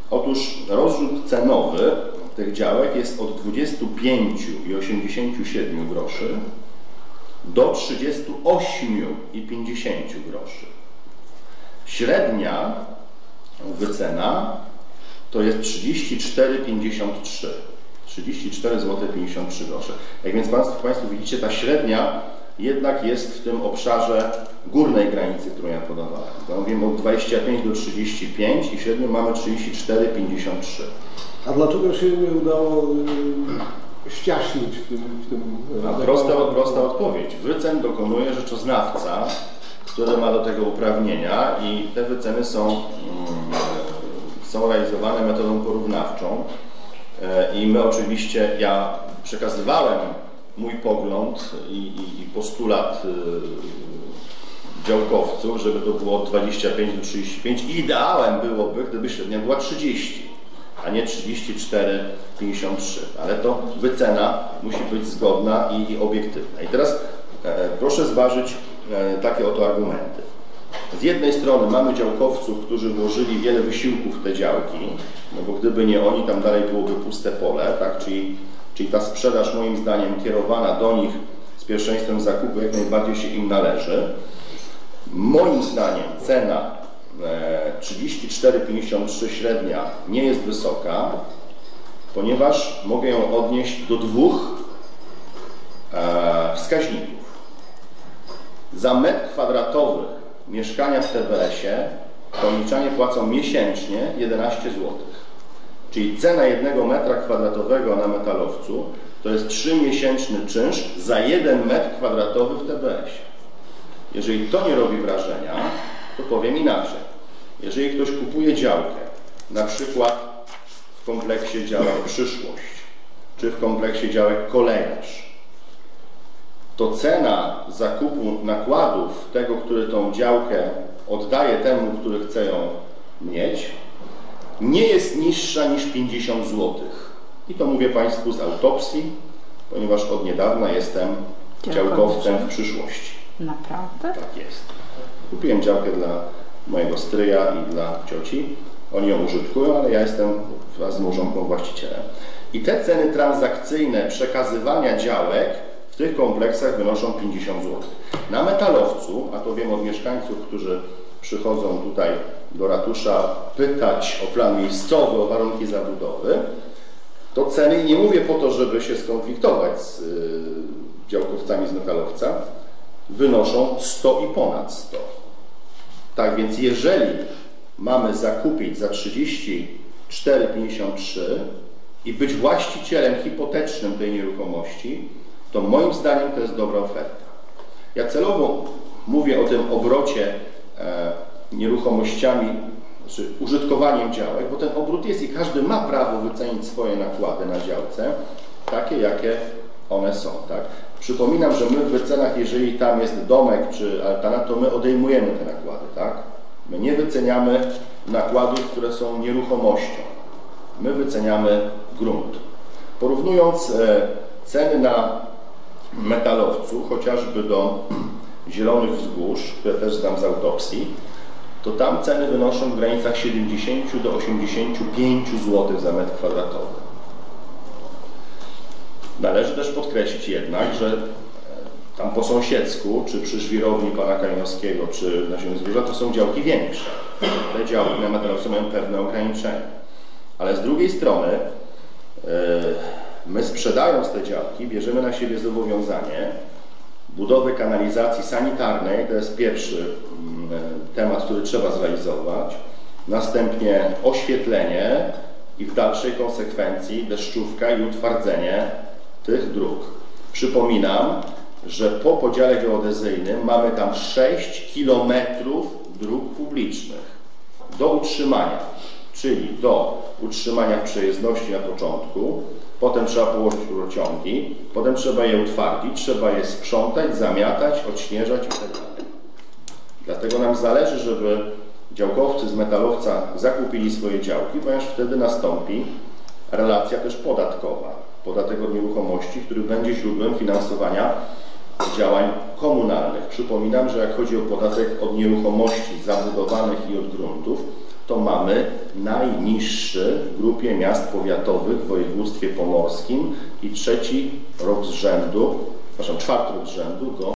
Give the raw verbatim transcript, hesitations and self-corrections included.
Otóż rozrzut cenowy tych działek jest od dwudziestu pięciu i osiemdziesięciu siedmiu groszy do trzydziestu ośmiu i pięćdziesięciu groszy. Średnia wycena to jest trzydzieści cztery pięćdziesiąt trzy. trzydzieści cztery złote pięćdziesiąt trzy grosze. Jak więc Państwo, Państwo widzicie, ta średnia jednak jest w tym obszarze górnej granicy, którą ja podawałem. To mówimy od dwudziestu pięciu do trzydziestu pięciu i średnio mamy trzydzieści cztery pięćdziesiąt trzy. A dlaczego się nie udało yy, ściaśnić w tym... W tym A prosta, prosta odpowiedź. Wycen dokonuje rzeczoznawca, który ma do tego uprawnienia i te wyceny są, mm, są realizowane metodą porównawczą. I my oczywiście, ja przekazywałem mój pogląd i, i, i postulat y, działkowców, żeby to było od dwudziestu pięciu do trzydziestu pięciu. Ideałem byłoby, gdyby średnia była trzydzieści, a nie trzydzieści cztery pięćdziesiąt trzy. Ale to wycena musi być zgodna i, i obiektywna. I teraz e, proszę zważyć e, takie oto argumenty. Z jednej strony mamy działkowców, którzy włożyli wiele wysiłków w te działki, no bo gdyby nie oni, tam dalej byłoby puste pole, tak? Czyli, czyli ta sprzedaż moim zdaniem kierowana do nich z pierwszeństwem zakupu jak najbardziej się im należy. Moim zdaniem cena e, trzydzieści cztery pięćdziesiąt trzy średnia nie jest wysoka, ponieważ mogę ją odnieść do dwóch e, wskaźników. Za metr kwadratowy mieszkania w T B S-ie rolniczanie płacą miesięcznie jedenaście złotych. Czyli cena jednego metra kwadratowego na metalowcu to jest trzymiesięczny czynsz za jeden metr kwadratowy w T B S-ie. Jeżeli to nie robi wrażenia, to powiem inaczej. Jeżeli ktoś kupuje działkę, na przykład w kompleksie działek Przyszłość, czy w kompleksie działek Kolejarz, to cena zakupu nakładów tego, który tą działkę oddaje temu, który chce ją mieć, nie jest niższa niż pięćdziesiąt złotych. I to mówię Państwu z autopsji, ponieważ od niedawna jestem działkowcem w Przyszłości. Naprawdę? Tak jest. Kupiłem działkę dla mojego stryja i dla cioci. Oni ją użytkują, ale ja jestem wraz z małżonką właścicielem. I te ceny transakcyjne przekazywania działek w tych kompleksach wynoszą pięćdziesiąt złotych. Na metalowcu, a to wiem od mieszkańców, którzy przychodzą tutaj do ratusza pytać o plan miejscowy, o warunki zabudowy, to ceny, i nie mówię po to, żeby się skonfliktować z yy, działkowcami z metalowca, wynoszą sto i ponad sto. Tak więc jeżeli mamy zakupić za trzydzieści cztery pięćdziesiąt trzy i być właścicielem hipotecznym tej nieruchomości, to moim zdaniem to jest dobra oferta. Ja celowo mówię o tym obrocie e, nieruchomościami, znaczy użytkowaniem działek, bo ten obrót jest i każdy ma prawo wycenić swoje nakłady na działce, takie jakie one są. Tak? Przypominam, że my w wycenach, jeżeli tam jest domek czy altana, to my odejmujemy te nakłady. Tak? My nie wyceniamy nakładów, które są nieruchomością. My wyceniamy grunt. Porównując e, ceny na metalowcu, chociażby do Zielonych Wzgórz, które też znam z autopsji, to tam ceny wynoszą w granicach siedemdziesięciu do osiemdziesięciu pięciu złotych za metr kwadratowy. Należy też podkreślić jednak, że tam po sąsiedzku, czy przy żwirowni pana Kalinowskiego, czy na Zielonych Wzgórzach, to są działki większe. Te działki na metalowcu mają pewne ograniczenia. Ale z drugiej strony yy, my sprzedając te działki bierzemy na siebie zobowiązanie budowy kanalizacji sanitarnej, to jest pierwszy temat, który trzeba zrealizować, następnie oświetlenie i w dalszej konsekwencji deszczówka i utwardzenie tych dróg. Przypominam, że po podziale geodezyjnym mamy tam sześć kilometrów dróg publicznych do utrzymania, czyli do utrzymania w przejezdności na początku, potem trzeba położyć rurociągi, potem trzeba je utwardzić, trzeba je sprzątać, zamiatać, odśnieżać itd. Dlatego nam zależy, żeby działkowcy z metalowca zakupili swoje działki, ponieważ wtedy nastąpi relacja też podatkowa. Podatek od nieruchomości, który będzie źródłem finansowania działań komunalnych. Przypominam, że jak chodzi o podatek od nieruchomości zabudowanych i od gruntów, to mamy najniższy w grupie miast powiatowych w województwie pomorskim i trzeci rok z rzędu, przepraszam, czwarty rok z rzędu go